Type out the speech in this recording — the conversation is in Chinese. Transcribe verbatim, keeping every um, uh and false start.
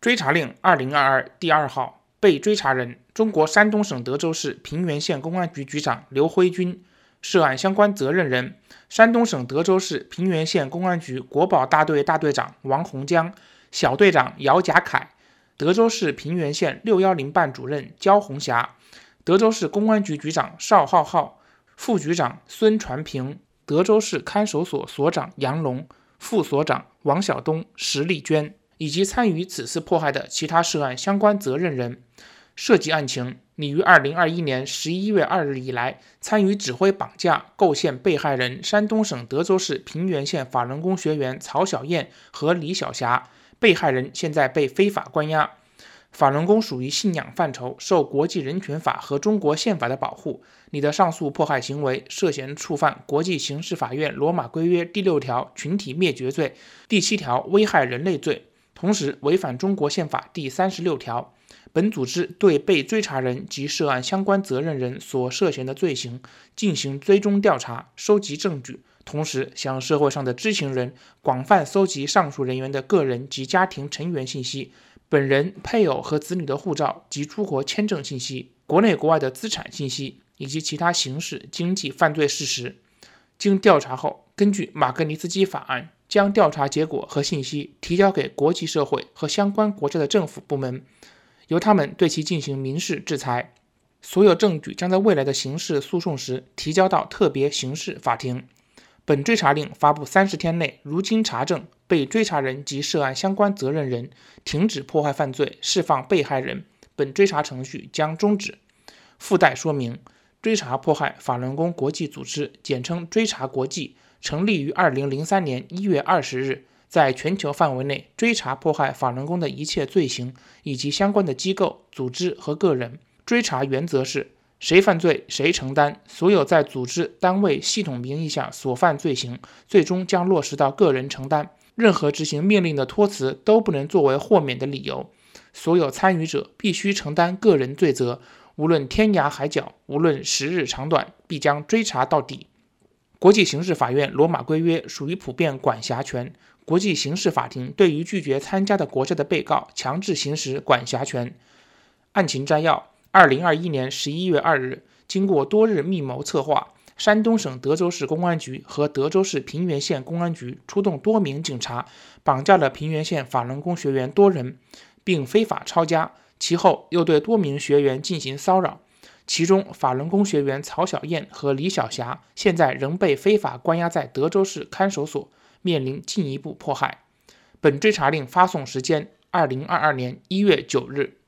追查令二零二二第二号，被追查人中国山东省德州市平原县公安局局长刘辉军，涉案相关责任人山东省德州市平原县公安局国保大队大队长王洪江、小队长姚甲凯，德州市平原县六一零办主任焦红霞，德州市公安局局长邵浩浩，副局长孙传平，德州市看守所所长杨龙，副所长王晓东、石丽娟，以及参与此次迫害的其他涉案相关责任人。涉及案情，拟于二零二一年十一月二日以来，参与指挥绑架、构陷被害人山东省德州市平原县法轮功学员曹小燕和李晓霞，被害人现在被非法关押。法轮功属于信仰范畴，受国际人权法和中国宪法的保护。你的上述迫害行为涉嫌触犯国际刑事法院罗马规约第六条群体灭绝罪、第七条危害人类罪，同时违反中国宪法第三十六条。本组织对被追查人及涉案相关责任人所涉嫌的罪行进行追踪调查，收集证据，同时向社会上的知情人广泛搜集上述人员的个人及家庭成员信息，本人、配偶和子女的护照及出国签证信息，国内国外的资产信息，以及其他刑事、经济犯罪事实。经调查后，根据马格尼茨基法案，将调查结果和信息提交给国际社会和相关国家的政府部门，由他们对其进行民事制裁。所有证据将在未来的刑事诉讼时提交到特别刑事法庭。本追查令发布三十天内，如经查证，被追查人及涉案相关责任人停止迫害犯罪，释放被害人，本追查程序将终止。附带说明：追查迫害法轮功国际组织，简称追查国际，成立于二零零三年一月二十日，在全球范围内追查迫害法轮功的一切罪行以及相关的机构、组织和个人。追查原则是：谁犯罪谁承担，所有在组织、单位、系统名义下所犯罪行，最终将落实到个人承担。任何执行命令的托辞都不能作为豁免的理由。所有参与者必须承担个人罪责，无论天涯海角，无论时日长短，必将追查到底。国际刑事法院罗马规约属于普遍管辖权，国际刑事法庭对于拒绝参加的国家的被告强制行使管辖权。案情摘要：二零二一年十一月二日，经过多日密谋策划，山东省德州市公安局和德州市平原县公安局出动多名警察，绑架了平原县法轮功学员多人，并非法抄家，其后又对多名学员进行骚扰。其中法轮功学员曹小燕和李晓霞现在仍被非法关押在德州市看守所，面临进一步迫害。本追查令发送时间：二零二二年一月九日。